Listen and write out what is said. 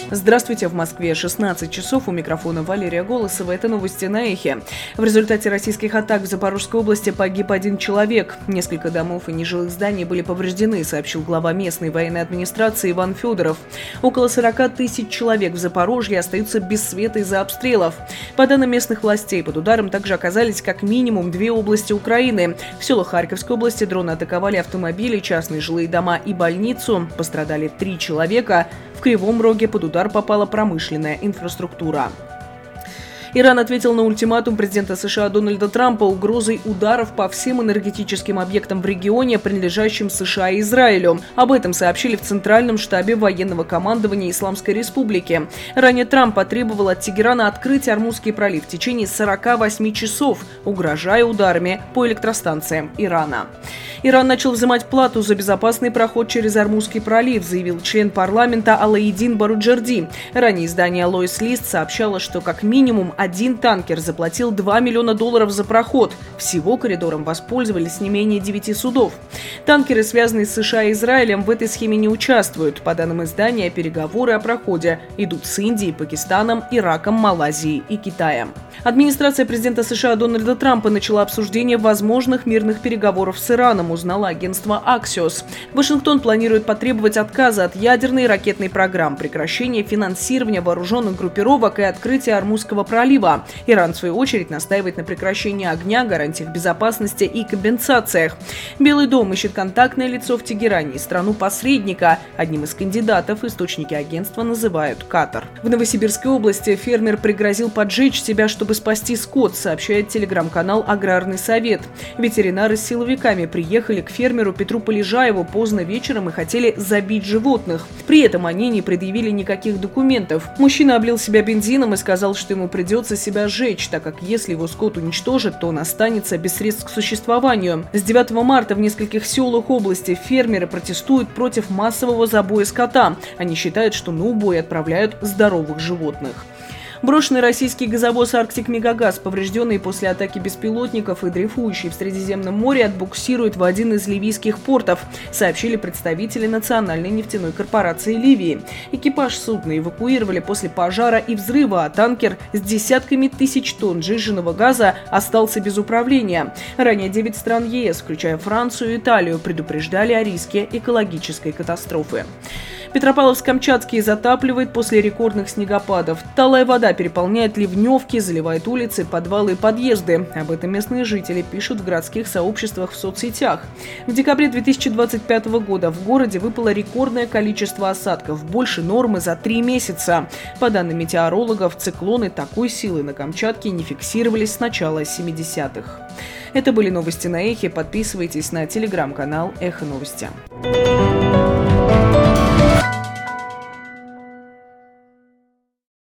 Здравствуйте, в Москве 16 часов, у микрофона Валерия Голосова. Это новости на Эхе. В результате российских атак в Запорожской области погиб 1 человек. Несколько домов и нежилых зданий были повреждены, сообщил глава местной военной администрации Иван Федоров. Около 40 тысяч человек в Запорожье остаются без света из-за обстрелов. По данным местных властей, под ударом также оказались как минимум 2 области Украины. В селах Харьковской области дроны атаковали автомобили, частные жилые дома и больницу. Пострадали 3 человека. В Кривом Роге под удар попала промышленная инфраструктура. Иран ответил на ультиматум президента США Дональда Трампа угрозой ударов по всем энергетическим объектам в регионе, принадлежащим США и Израилю. Об этом сообщили в Центральном штабе военного командования Исламской Республики. Ранее Трамп потребовал от Тегерана открыть Ормузский пролив в течение 48 часов, угрожая ударами по электростанциям Ирана. Иран начал взимать плату за безопасный проход через Ормузский пролив, заявил член парламента Алаидин Баруджерди. Ранее издание Lois List сообщало, что как минимум 1 танкер заплатил $2 миллиона за проход. Всего коридором воспользовались не менее 9 судов. Танкеры, связанные с США и Израилем, в этой схеме не участвуют. По данным издания, переговоры о проходе идут с Индией, Пакистаном, Ираком, Малайзией и Китаем. Администрация президента США Дональда Трампа начала обсуждение возможных мирных переговоров с Ираном, узнало агентство Axios. Вашингтон планирует потребовать отказа от ядерной и ракетной программ, прекращения финансирования вооруженных группировок и открытия Ормузского пролива. Иран, в свою очередь, настаивает на прекращении огня, гарантиях безопасности и компенсациях. Белый дом ищет контактное лицо в Тегеране и страну-посредника. Одним из кандидатов источники агентства называют Катар. В Новосибирской области фермер пригрозил поджечь себя, чтобы спасти скот, сообщает телеграм-канал «Аграрный совет». Ветеринары с силовиками приехали к фермеру Петру Полежаеву поздно вечером и хотели забить животных. При этом они не предъявили никаких документов. Мужчина облил себя бензином и сказал, что ему придется себя сжечь, так как если его скот уничтожит, то он останется без средств к существованию. С 9 марта в нескольких селах области фермеры протестуют против массового забоя скота. Они считают, что на убой отправляют здоровых животных. Брошенный российский газовоз «Арктик Мегагаз», поврежденный после атаки беспилотников и дрейфующий в Средиземном море, отбуксирует в один из ливийских портов, сообщили представители Национальной нефтяной корпорации Ливии. Экипаж судна эвакуировали после пожара и взрыва, а танкер с десятками тысяч тонн сжиженного газа остался без управления. Ранее 9 стран ЕС, включая Францию и Италию, предупреждали о риске экологической катастрофы. Петропавловск-Камчатский затапливает после рекордных снегопадов. Талая вода переполняет ливневки, заливает улицы, подвалы и подъезды. Об этом местные жители пишут в городских сообществах в соцсетях. В декабре 2025 года в городе выпало рекордное количество осадков, больше нормы за 3 месяца. По данным метеорологов, циклоны такой силы на Камчатке не фиксировались с начала 70-х. Это были новости на Эхе. Подписывайтесь на телеграм-канал Эхо Новости.